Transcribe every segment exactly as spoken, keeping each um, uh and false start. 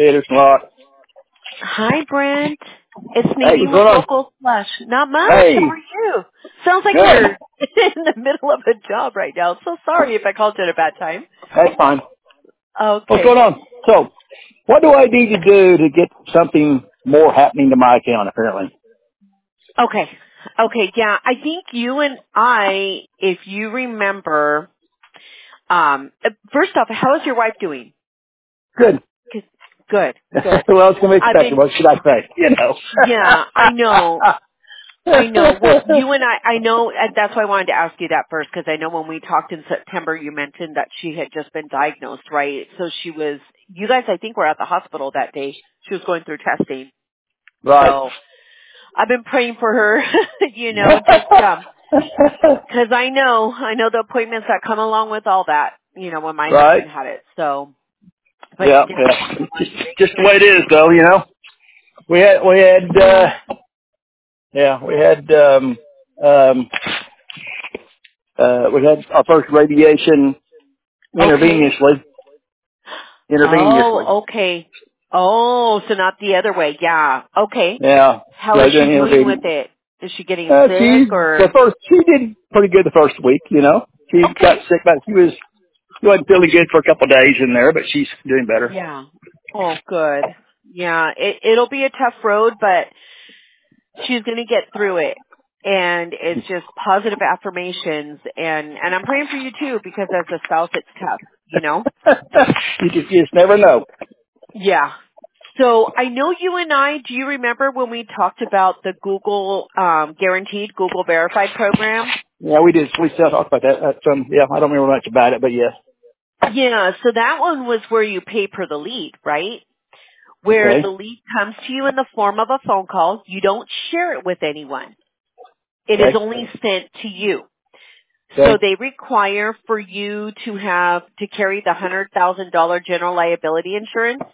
There's a lot. Hi, Brent. It's Hey, Nadine what's with going on? Local Flush. Not much. Hey, How are you? Sounds like good. you're in the middle of a job right now. So sorry if I called you at a bad time. That's fine. What's going Okay. on? So, what do I need to do to get something more happening to my account, apparently? Okay. Okay. Yeah. I think you and I, if you remember, um, uh, first off, how is your wife doing? Good. 'Cause- Good. Good. Well, it's going to be I've expected. been, What should I say? You know. yeah, I know. I know. Well, you and I, I know, and that's why I wanted to ask you that first, because I know when we talked in September, you mentioned that she had just been diagnosed, right? So she was, you guys, I think, were at the hospital that day. She was going through testing. Right. So I've been praying for her, you know, just, um, cause I know, I know the appointments that come along with all that, you know, when my Right. husband had it. So, but Yeah, definitely yeah. want Just, to make just the sure way it is, she, though, you know. We had, we had, uh, yeah. yeah, we had, um, um, uh, we had our first radiation Okay. intravenously. Intravenously. Oh, okay. Oh, so not the other way. Yeah. Okay. Yeah. How Yeah, is she doing doing with intervening. it? Is she getting Uh, she, sick the or? first, she did pretty good the first week, you know. She got Okay. sick, but she was, she wasn't feeling good for a couple of days in there, but she's doing better. Yeah. Oh, good. Yeah. It, it'll be a tough road, but she's going to get through it. And it's just positive affirmations. And, and I'm praying for you too, because as a spouse, it's tough, you know? you, just, you just never know. Yeah. So I know you and I, do you remember when we talked about the Google um, Guaranteed, Google Verified program? Yeah, we did, we still talked about that. That's, um, yeah, I don't remember much about it, but yes. Yeah, so that one was where you pay per the lead, right? Where the Okay. lead comes to you in the form of a phone call. You don't share it with anyone. It is Okay. only sent to you. So Okay. they require for you to have, to carry the one hundred thousand dollars general liability insurance.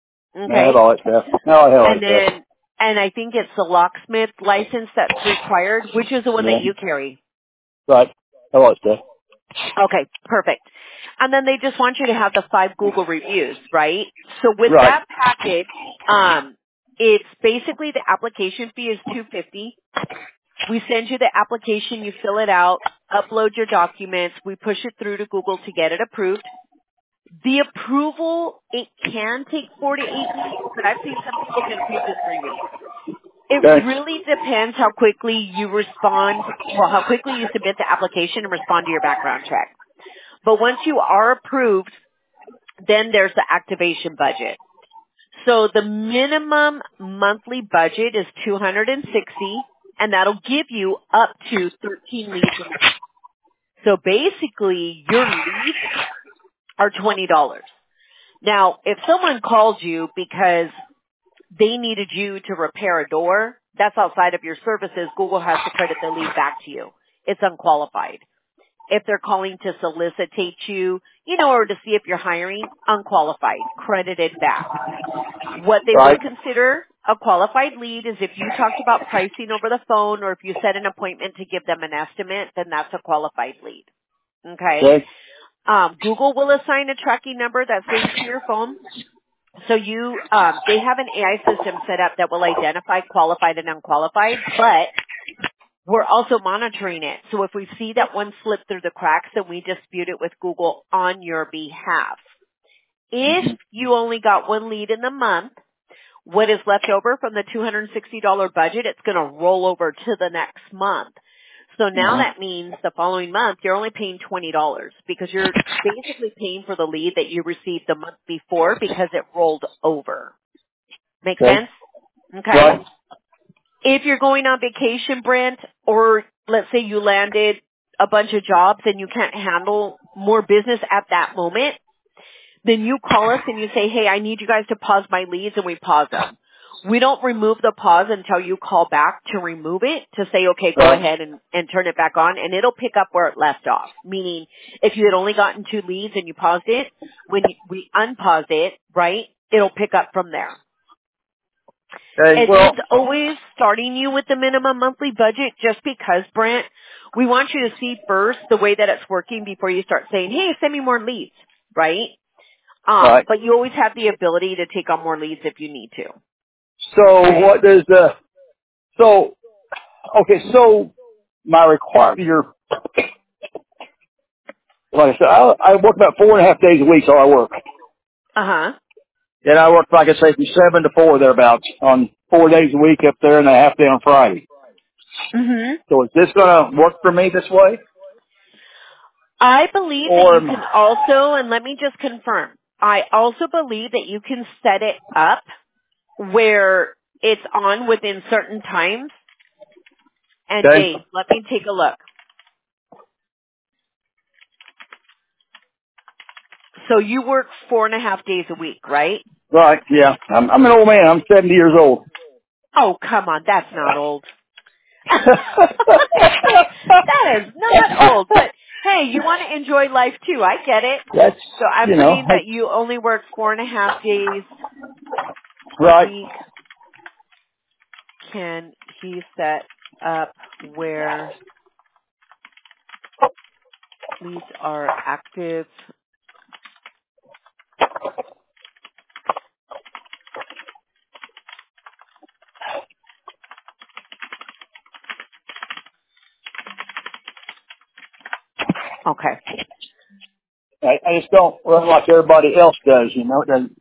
I have Okay? all that stuff. No, I have all And that stuff. then, and I think it's the locksmith license that's required, which is the one that Yeah. you carry. Right. I have all that stuff. Okay, perfect. And then they just want you to have the five Google reviews, right? So with Right. that package, um, it's basically the application fee is two hundred fifty dollars. We send you the application, you fill it out, upload your documents, we push it through to Google to get it approved. The approval, it can take four to eight weeks, but I've seen some people get approved in three weeks. It Okay. really depends how quickly you respond, well, how quickly you submit the application and respond to your background check. But once you are approved, then there's the activation budget. So the minimum monthly budget is two hundred sixty, and that'll give you up to thirteen leads a month. So basically, your leads are twenty dollars. Now, if someone calls you because they needed you to repair a door, that's outside of your services, Google has to credit the lead back to you. It's unqualified. If they're calling to solicitate you, you know, or to see if you're hiring, unqualified, credited back. What they Right. would consider a qualified lead is if you talked about pricing over the phone or if you set an appointment to give them an estimate, then that's a qualified lead. Okay? Okay. Um, Google will assign a tracking number that's linked to your phone. So you, um, they have an A I system set up that will identify qualified and unqualified, but we're also monitoring it. So if we see that one slip through the cracks, then we dispute it with Google on your behalf. If you only got one lead in the month, what is left over from the two hundred sixty dollars budget, it's going to roll over to the next month. So now Uh-huh. that means the following month, you're only paying twenty dollars because you're basically paying for the lead that you received the month before because it rolled over. Make Okay. sense? Okay. Right. If you're going on vacation, Brent, or let's say you landed a bunch of jobs and you can't handle more business at that moment, then you call us and you say, hey, I need you guys to pause my leads, and we pause them. We don't remove the pause until you call back to remove it, to say, okay, go Right. ahead and, and turn it back on, and it'll pick up where it left off. Meaning, if you had only gotten two leads and you paused it, when you, we unpause it, right, it'll pick up from there. Okay. It Well, is always starting you with the minimum monthly budget just because, Brent, we want you to see first the way that it's working before you start saying, hey, send me more leads, right? Um, Right. but you always have the ability to take on more leads if you need to. So Okay. what does the, so, okay, so my requirement, your, like I said, I, I work about four and a half days a week, so I work. Uh-huh. And I work, like I say, from seven to four thereabouts on four days a week up there and a half day on Friday. Mm-hmm. So is this going to work for me this way? I believe that Or, you can also, and let me just confirm, I also believe that you can set it up where it's on within certain times and okay, days. Let me take a look. So you work four and a half days a week, right? right, yeah. I'm, I'm an old man. I'm seventy years old. Oh, come on. That's not old. That is not old. But hey, you want to enjoy life too. I get it. That's, So I'm you know, putting that you only work four and a half days a right, week. Can he set up where leads are active? Okay. I, I just don't run like everybody else does, you know. It doesn't,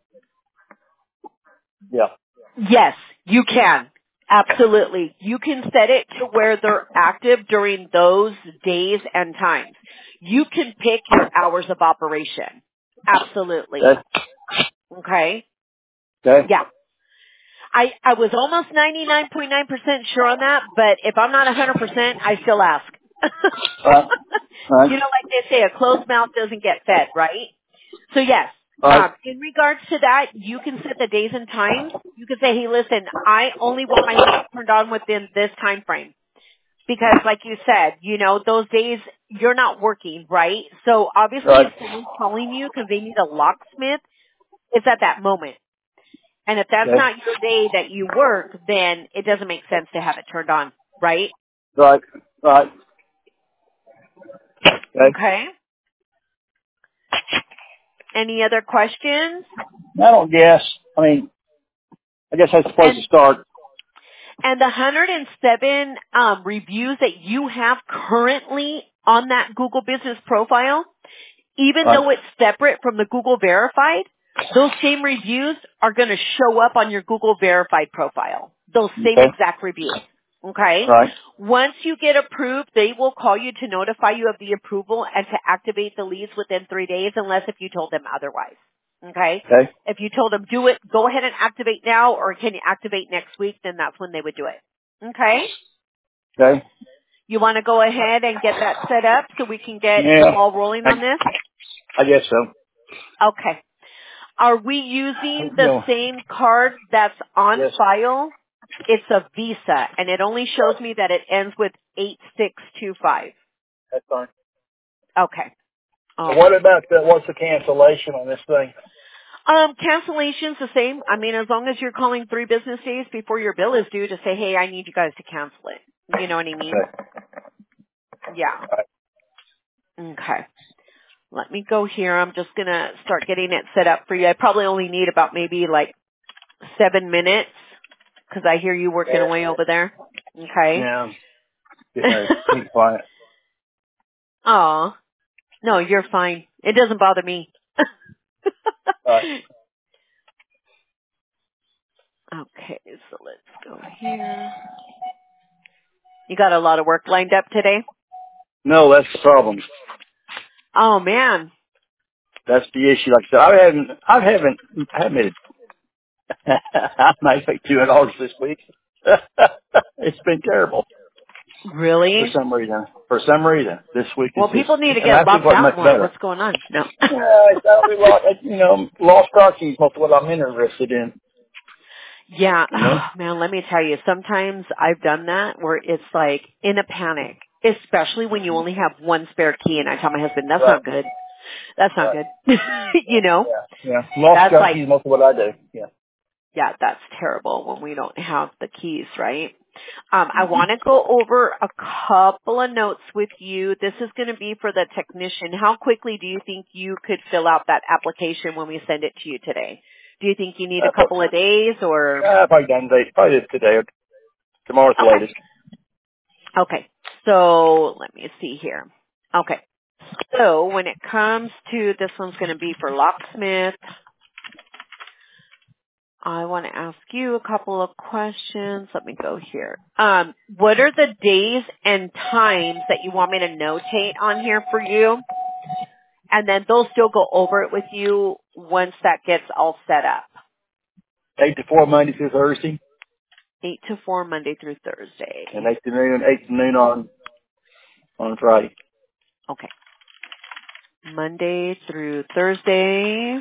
yeah. Yes, you can. Absolutely. You can set it to where they're active during those days and times. You can pick your hours of operation. Absolutely. Okay. Okay? Okay. Yeah. I, I was almost ninety-nine point nine percent sure on that, but if I'm not one hundred percent, I still ask. Right. Right. You know, like they say, a closed mouth doesn't get fed, right? So yes, Right. um, in regards to that, you can set the days and times. You can say, hey, listen, I only want my leads turned on within this time frame. Because like you said, you know, those days you're not working, right? So obviously Right. if someone's calling you because they need a locksmith, it's at that moment. And if that's Okay. not your day that you work, then it doesn't make sense to have it turned on, right? Right. Right. Okay. Okay. Any other questions? I don't guess. I mean, I guess that's the place to And start. and the one hundred seven um, reviews that you have currently on that Google Business profile, even Right. though it's separate from the Google Verified, those same reviews are going to show up on your Google Verified profile. Those same Okay. exact reviews. Okay? Right. Once you get approved, they will call you to notify you of the approval and to activate the leads within three days unless if you told them otherwise. Okay? Okay. If you told them do it, go ahead and activate now or can you activate next week, then that's when they would do it. Okay? Okay. You want to go ahead and get that set up so we can get the Yeah. ball rolling I, on this? I guess so. Okay. Are we using the No. same card that's on Yes. file? It's a Visa, and it only shows me that it ends with eight six two five. That's fine. Okay. So All what right. about the, what's the cancellation on this thing? Um, cancellation's the same. I mean, as long as you're calling three business days before your bill is due to say, hey, I need you guys to cancel it. You know what I mean? Okay. Yeah. All right. Okay. Let me go here. I'm just going to start getting it set up for you. I probably only need about maybe like seven minutes because I hear you working away over there. Okay. Yeah. I'm getting ready to be quiet. Oh, no, you're fine. It doesn't bother me. All right. Okay, so let's go here. You got a lot of work lined up today? No, that's the problem. Oh man. That's the issue. Like I said, I haven't, I haven't, I haven't made I might make two hundred dollars this week. It's been terrible for Really? some reason. For some reason, this week is Well, just, people need to and get I think locked what out much more. better. What's going on? No. Yeah, it's only lost, you know, lost car keys, most of what I'm interested in. Yeah, You know, oh, man, let me tell you, sometimes I've done that where it's like in a panic, especially when you only have one spare key and I tell my husband, that's right, not good. That's not right, good. You know, yeah, yeah. Lost that's car like, keys, most of what I do. Yeah, Yeah, that's terrible when we don't have the keys, right? Um, I want to go over a couple of notes with you. This is going to be for the technician. How quickly do you think you could fill out that application when we send it to you today? Do you think you need a couple of days or? Uh, probably done today. Probably today or tomorrow at the Okay. latest. Okay. So let me see here. Okay. So when it comes to, this one's going to be for locksmith. I want to ask you a couple of questions. Let me go here. Um, what are the days and times that you want me to notate on here for you? And then they'll still go over it with you once that gets all set up. Eight to four Monday through Thursday, Eight to four Monday through Thursday. and eight to noon, eight to noon on on Friday. Okay. Monday through Thursday,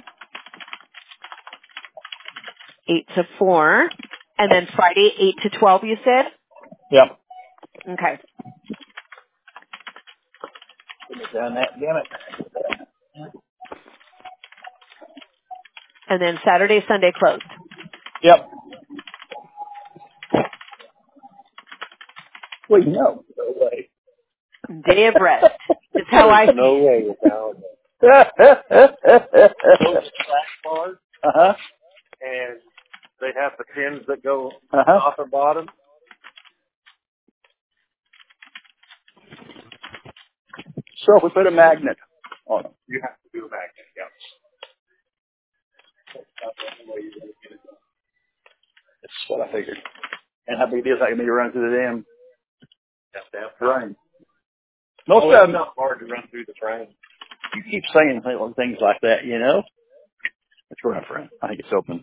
eight to four. And then Friday, eight to twelve, you said? Yep. Okay. Done that, damn it. And then Saturday, Sunday closed. Yep. Well, no. No way. Day of rest. It's how I see No it. way without it. Those flat bars. Uh-huh. And they have the pins that go uh-huh. top and bottom. So if we put a magnet on them. You have to do a magnet, yeah. That's what I figured. And how big it is, I can maybe run through the dam. That's that frame. Most Oh, of them, not hard to run through the frame. You keep saying things like that, you know? It's right, friend. I think it's open.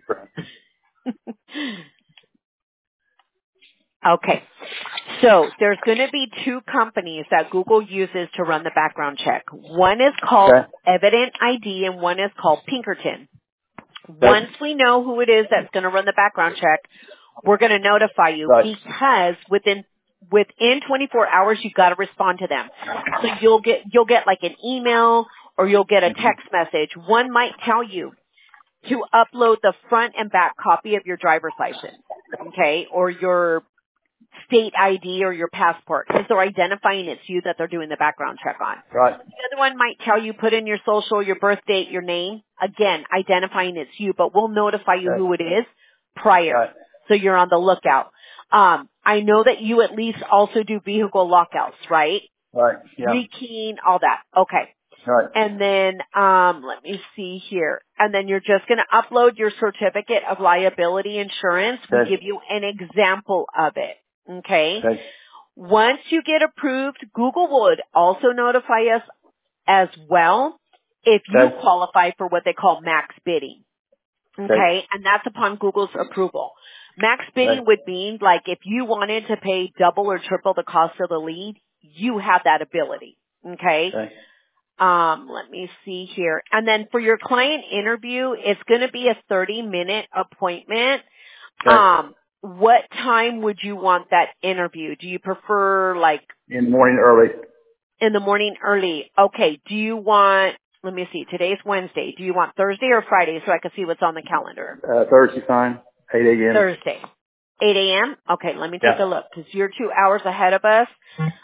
Okay. So there's going to be two companies that Google uses to run the background check. One is called Okay. Evident I D and one is called Pinkerton. Okay. Once we know who it is that's going to run the background check, we're going to notify you Right. because within within twenty-four hours you've got to respond to them. So you'll get you'll get like an email or you'll get a Mm-hmm. text message. One might tell you to upload the front and back copy of your driver's license, okay, or your state I D or your passport, because they're identifying it's you that they're doing the background check on. Right. The other one might tell you put in your social, your birth date, your name, again, identifying it's you, but we'll notify you Right. who it is prior, Right. so you're on the lookout. Um, I know that you at least also do vehicle lockouts, right? Right. Yeah. Rekeying, all that. Okay. Right. And then, um, let me see here. And then you're just going to upload your certificate of liability insurance. Okay. We give you an example of it. Okay. Okay. Once you get approved, Google would also notify us as well if you Okay. qualify for what they call max bidding. Okay. Okay. And that's upon Google's approval. Max bidding Okay. would mean like if you wanted to pay double or triple the cost of the lead, you have that ability. Okay. Okay. Um, let me see here. And then for your client interview, it's going to be a thirty minute appointment. Okay. Um, what time would you want that interview? Do you prefer like In the morning early. in the morning early? Okay. Do you want, let me see, today's Wednesday. Do you want Thursday or Friday so I can see what's on the calendar? Uh, Thursday fine. eight a.m. Thursday. eight a.m.? Okay, let me take Yeah. a look because you're two hours ahead of us.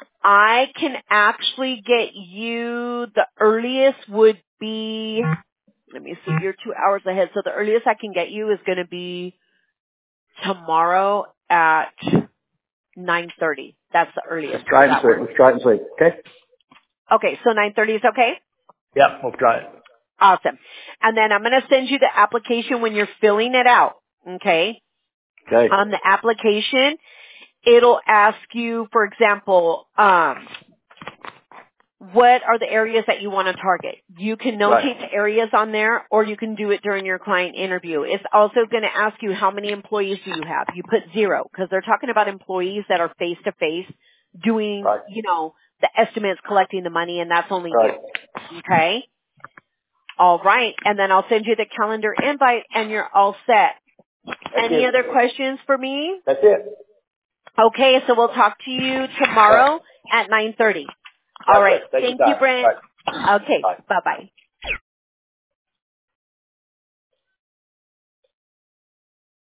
I can actually get you, the earliest would be, let me see, you're two hours ahead. So the earliest I can get you is going to be tomorrow at nine thirty. That's the earliest. Let's try it and That see. works. Let's try it and see. Okay? Okay, so nine thirty is okay? Yeah, we'll try it. Awesome. And then I'm going to send you the application when you're filling it out. Okay? Okay. On the application, it'll ask you, for example, um, what are the areas that you want to target? You can notate Right. the areas on there, or you can do it during your client interview. It's also going to ask you how many employees do you have. You put zero, because they're talking about employees that are face-to-face doing, Right. you know, the estimates, collecting the money, and that's only Right. you. Okay? All right. And then I'll send you the calendar invite, and you're all set. That's Any it. other questions for me? That's it. Okay, so we'll talk to you tomorrow at nine thirty. All right. Take Thank your you, time. Brent. Right. Okay. Bye. Bye-bye.